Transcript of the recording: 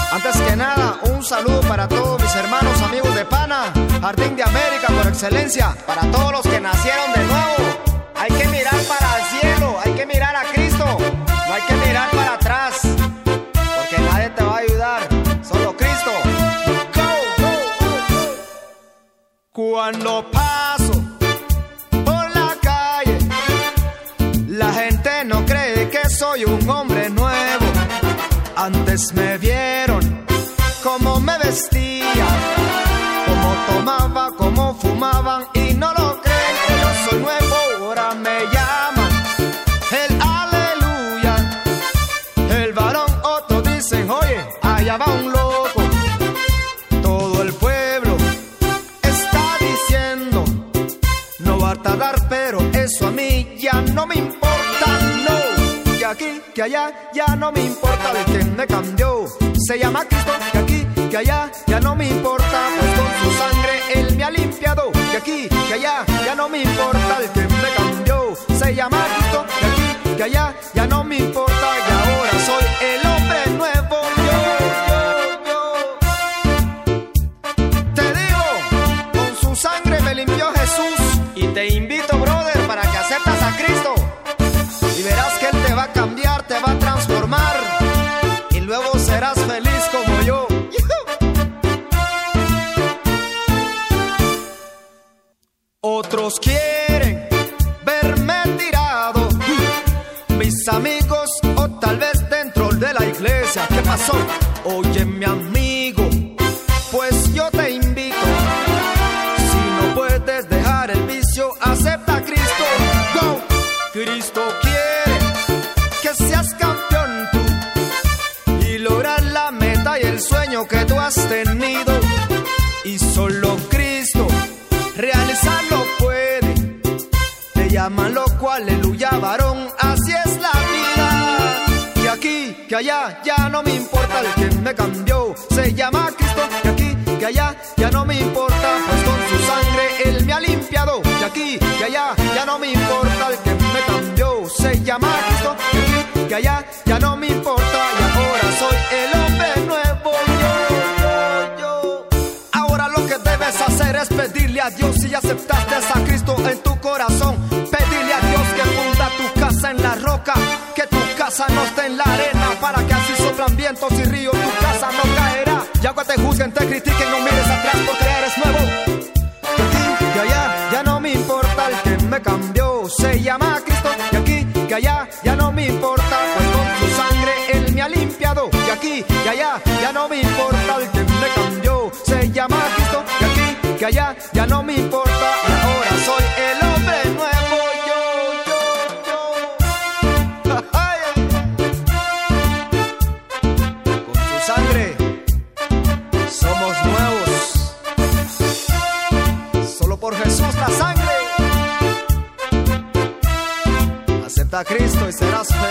Antes que nada, un saludo para todos mis hermanos, amigos de Pana, Jardín de América por excelencia. Para todos los que nacieron de nuevo, hay que mirar para el cielo, hay que mirar a Cristo, no hay que mirar para atrás, porque nadie te va a ayudar, solo Cristo. Go, go, go, go. Cuando paso por la calle, la gente no cree que soy un hombre nuevo. Antes me vieron cómo me vestía, cómo tomaba, cómo fumaban, y no lo creen que yo soy nuevo. Ahora me llaman el aleluya, el varón. Otros dicen, oye, allá va un loco. Todo el pueblo está diciendo, no va a tardar, pero eso a mí ya no me importa, no. Que aquí, que allá, ya no me importa. El que me cambió se llama Cristo. Que aquí, que allá, ya no me importa, pues con su sangre Él me ha limpiado. Que aquí, que allá, ya no me importa. El que me cambió se llama Cristo. Que aquí, que allá, ya no me importa. Y ahora soy el hombre nuevo. Yo. Te digo, con su sangre me limpió Jesús. Y te invito, brother, para que aceptas a Cristo. Y verás que Él te va a cambiar, te va a transformar, y luego serás feliz como yo. Otros quieren verme tirado, mis amigos, o tal vez dentro de la iglesia. ¿Qué pasó? Oye, mi amigo, pues yo te invito. Si no puedes dejar el vicio, acepta a Cristo. Go. Cristo quiere que seas campeón tú y lograr la meta y el sueño que tú has tenido. Y solo Cristo realizarlo puede. Te llaman loco, aleluya, varón, así es la vida. Que aquí, que allá, ya no me importa. El que me cambió se llama Cristo. Que aquí, que allá, ya no me importa, pues con su sangre Él me ha limpiado. Que aquí, que allá, ya no me importa. El que me cambió se llama Cristo. Que aquí, que allá, ya no me importa. Y ahora soy el hombre nuevo. Yo. Ahora lo que debes hacer es pedirle a Dios, si aceptaste a Cristo en tu corazón. Pedirle a Dios que funda tu casa en la roca, que tu casa no esté en la arena, para que así soplan vientos y ríos, tu casa no caerá. Y aunque te juzguen, te critiquen, no mires atrás porque eres nuevo. Que aquí, que allá, ya no me importa. El que me cambió se llama Cristo. Que aquí, que allá, ya no me importa, pues con su sangre Él me ha limpiado. Que aquí, que allá, ya no me importa. El que me cambió se llama Cristo. Que aquí, que allá, ya no me importa. Y ahora soy el hombre nuevo. Con su sangre somos nuevos. Solo por Jesús la sangre. Acepta a Cristo y serás feliz.